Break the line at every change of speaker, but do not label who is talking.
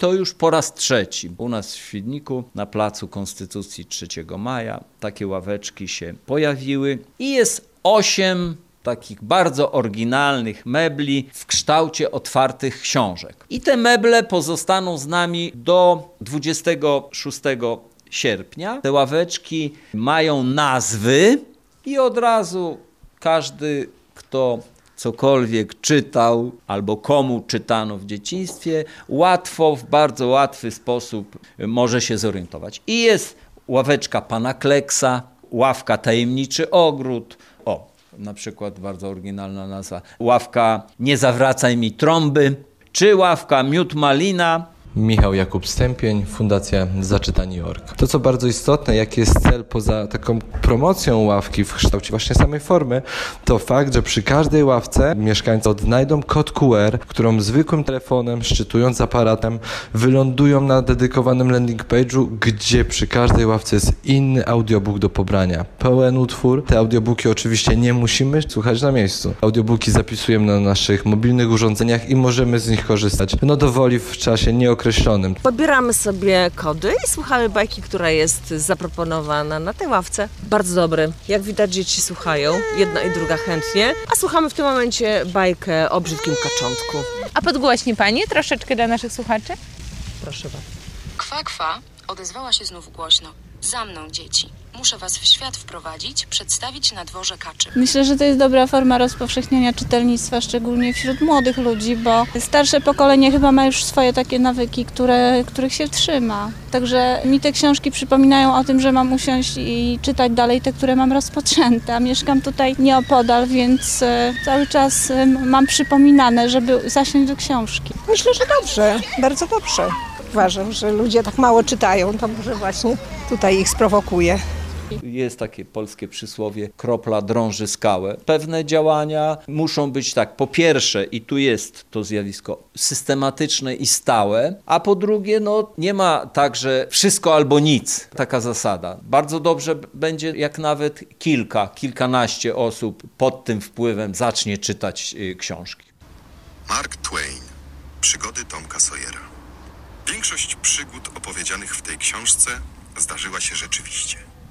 to już po raz trzeci. U nas w Świdniku na Placu Konstytucji 3 maja takie ławeczki się pojawiły i jest 8 takich bardzo oryginalnych mebli w kształcie otwartych książek. I te meble pozostaną z nami do 26 sierpnia. Te ławeczki mają nazwy i od razu każdy, kto cokolwiek czytał albo komu czytano w dzieciństwie, łatwo, w bardzo łatwy sposób może się zorientować. I jest ławeczka pana Kleksa, ławka Tajemniczy Ogród, na przykład bardzo oryginalna nazwa, ławka Nie zawracaj mi trąby, czy ławka Miód Malina.
Michał Jakub Stępień, Fundacja Zaczytani.org. To, co bardzo istotne, jaki jest cel poza taką promocją ławki w kształcie właśnie samej formy, to fakt, że przy każdej ławce mieszkańcy odnajdą kod QR, którą zwykłym telefonem, szczytując aparatem, wylądują na dedykowanym landing page'u, gdzie przy każdej ławce jest inny audiobook do pobrania. Pełen utwór. Te audiobooki oczywiście nie musimy słuchać na miejscu. Audiobooki zapisujemy na naszych mobilnych urządzeniach i możemy z nich korzystać dowoli w czasie nieokreślonym.
Pobieramy sobie kody i słuchamy bajki, która jest zaproponowana na tej ławce. Bardzo dobry. Jak widać, dzieci słuchają, jedna i druga chętnie, a słuchamy w tym momencie bajkę o brzydkim kaczątku.
A podgłośnie Pani troszeczkę dla naszych słuchaczy?
Proszę bardzo.
Kwa, kwa, odezwała się znów głośno. Za mną, dzieci. Muszę was w świat wprowadzić, przedstawić na dworze kaczy.
Myślę, że to jest dobra forma rozpowszechniania czytelnictwa, szczególnie wśród młodych ludzi, bo starsze pokolenie chyba ma już swoje takie nawyki, których się trzyma. Także mi te książki przypominają o tym, że mam usiąść i czytać dalej te, które mam rozpoczęte. A mieszkam tutaj nieopodal, więc cały czas mam przypominane, żeby zasiąść do książki.
Myślę, że dobrze, bardzo dobrze. Uważam, że ludzie tak mało czytają, to może właśnie tutaj ich sprowokuje.
Jest takie polskie przysłowie, kropla drąży skałę. Pewne działania muszą być tak, po pierwsze, i tu jest to zjawisko, systematyczne i stałe, a po drugie, nie ma tak, że wszystko albo nic. Taka zasada. Bardzo dobrze będzie, jak nawet kilkanaście osób pod tym wpływem zacznie czytać książki.
Mark Twain. Przygody Tomka Sawyera. Większość przygód opowiedzianych w tej książce zdarzyła się rzeczywiście.